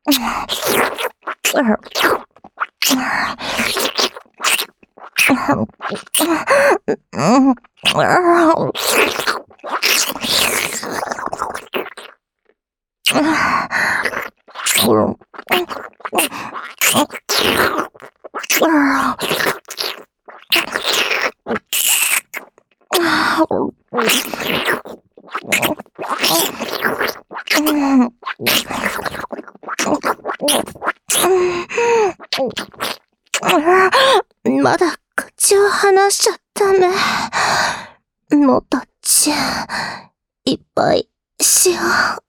まだ口を離しちゃダメ。もっといっぱいしよう。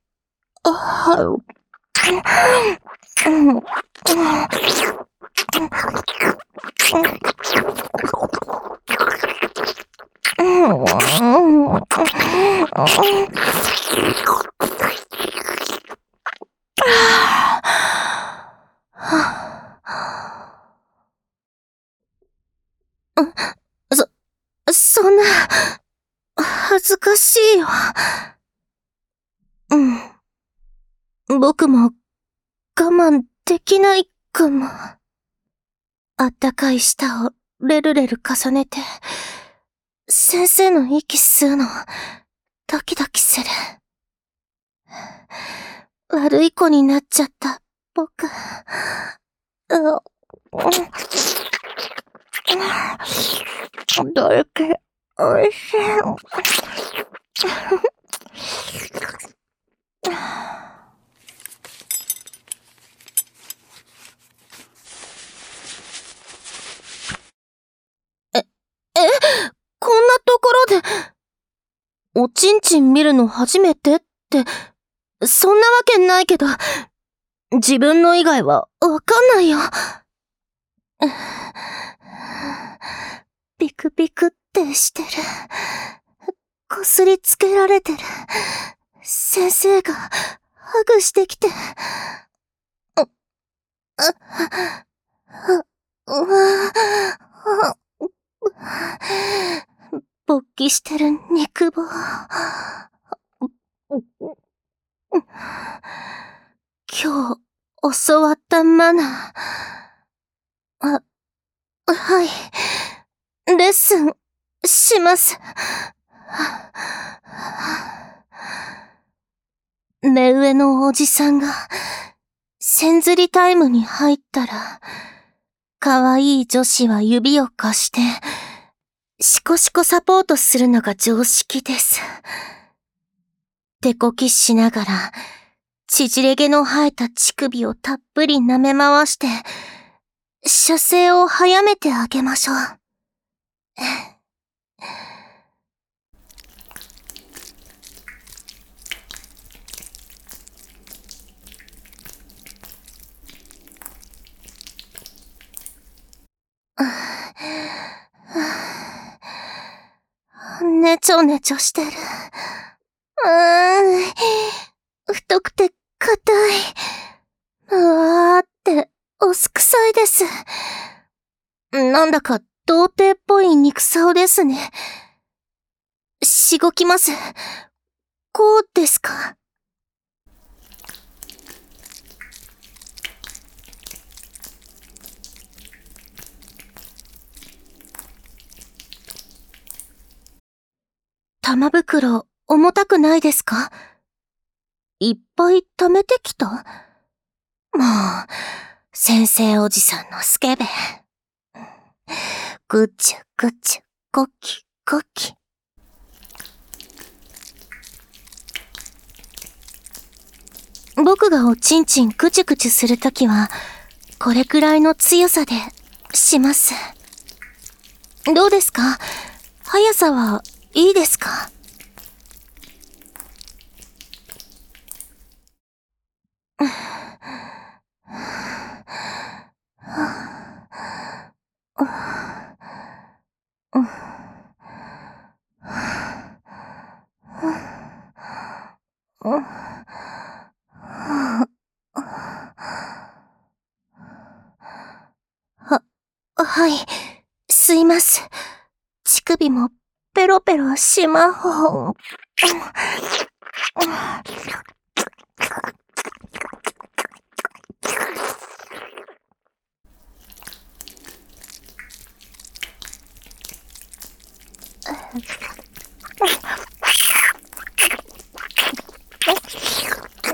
そんな、恥ずかしいよ。僕も我慢できないかも。あったかい舌をレルレル重ねて、先生の息吸うの、ドキドキする。悪い子になっちゃった、僕。どれけおいしい。こんなところで、おちんちん見るの初めてって、そんなわけないけど、自分の以外はわかんないよ。ビクビクってしてる。こすりつけられてる。先生がハグしてきて。勃起してる肉棒。今日教わったマナー。はい。レッスンします。目上のおじさんが、線ずりタイムに入ったら、可愛い女子は指を貸して、シコシコサポートするのが常識です。手こきしながら、縮れ毛の生えた乳首をたっぷり舐め回して、射精を早めてあげましょう。ねちょねちょしてる。太くて硬い。うわーっておすくさいです。なんだか童貞っぽい肉竿ですね。しごきます。こうですか？玉袋重たくないですか？いっぱい溜めてきた？もう、先生おじさんのスケベ。ぐちゅぐちゅ、ゴキゴキ。僕がおちんちんくちゅくちゅするときは、これくらいの強さでします。どうですか？速さはいいですか？はい、吸います。乳首もペロペロしまほう。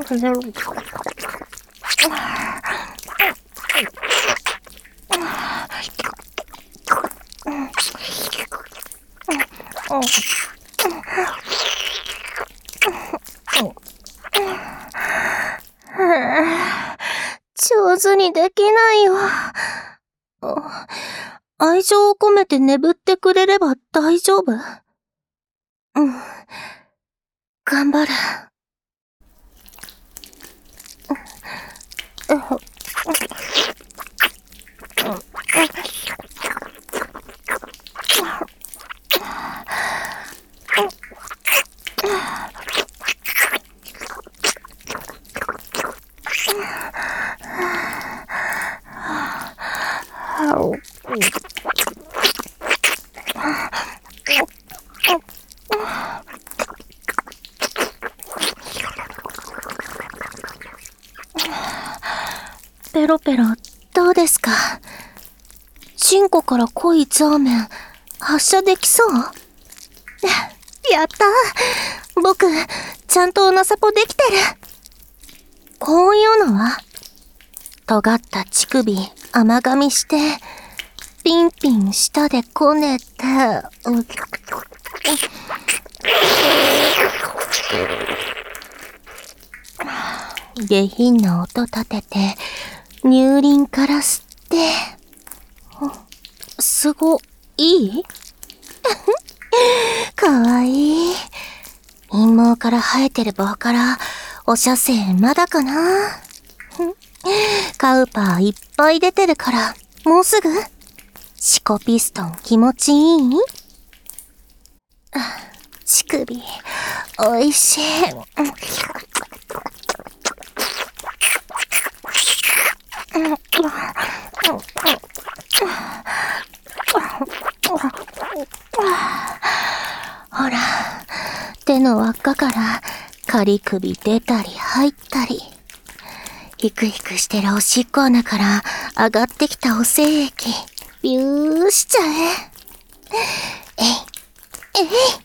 上手にできないよ。愛情を込めて眠ってくれれば大丈夫。頑張る。ペロペロ、どうですか？チンコから濃いザーメン、発射できそう？やったー！僕、ちゃんとおなさぽできてる。こういうのは？尖った乳首、甘噛みして、ピンピン舌でこねて、下品な音立てて、乳輪から吸って、すご、いい？かわいい。陰毛から生えてる棒から、お射精まだかな？カウパーいっぱい出てるから、もうすぐ？シコピストン気持ちいい？乳首、おいしい。ほら、手の輪っかから仮首出たり入ったり。ヒクヒクしてるおしっこ穴から上がってきたお精液、ビューしちゃえ。えい。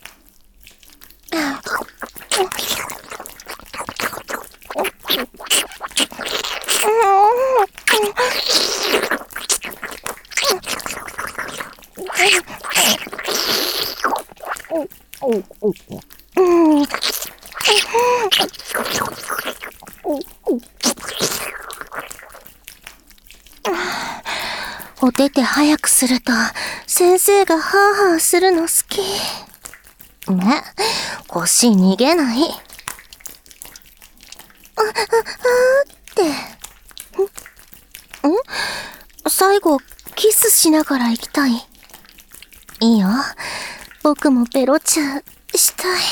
お手手早くすると、先生がハーハーするの好き。ね、腰逃げない。って。最後、キスしながら行きたい。いいよ。僕もペロチューしたい。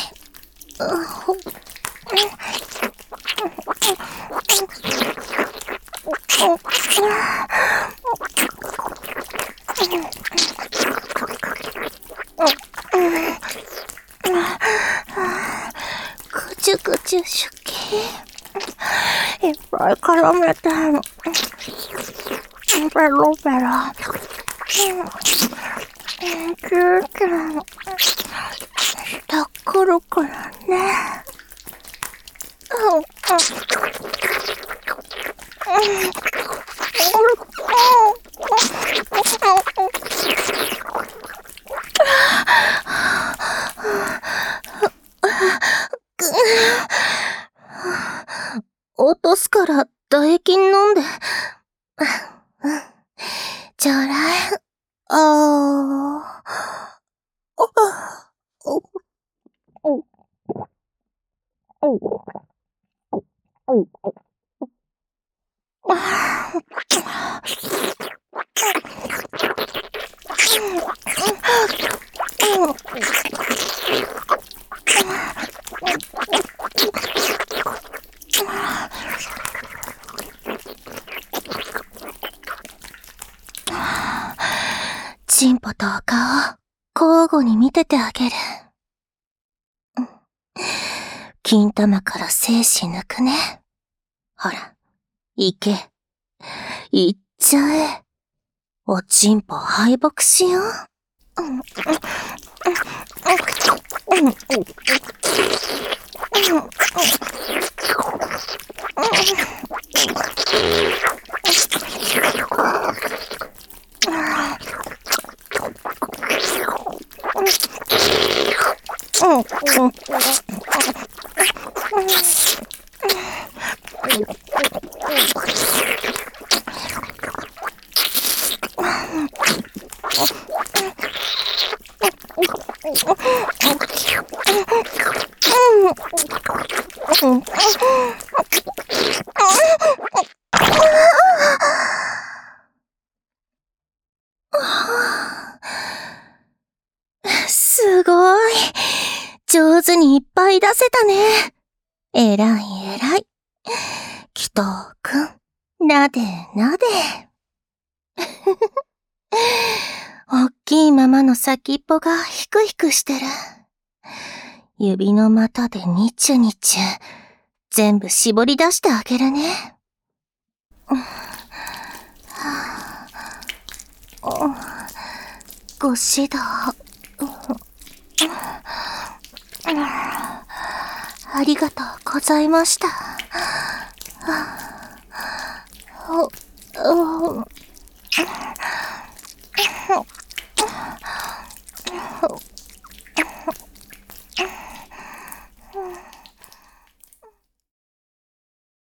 ぐちゅぐちゅしゅき。いっぱい絡めて。ペロペロ。キューキュー。下くるからね。落とすから唾液飲んで。ちょうだい。チンポとお顔、交互に見ててあげる。金玉から精子抜くね。ほら、行け。行っちゃえ。おちんぽ敗北しよう。 すごい。上手にいっぱい出せたね。えらいえらい。紀藤くん、なでなで。おっきいままの先っぽがヒクヒクしてる。指の股でニチュニチュ、全部絞り出してあげるね。ご指導。ありがとうございました。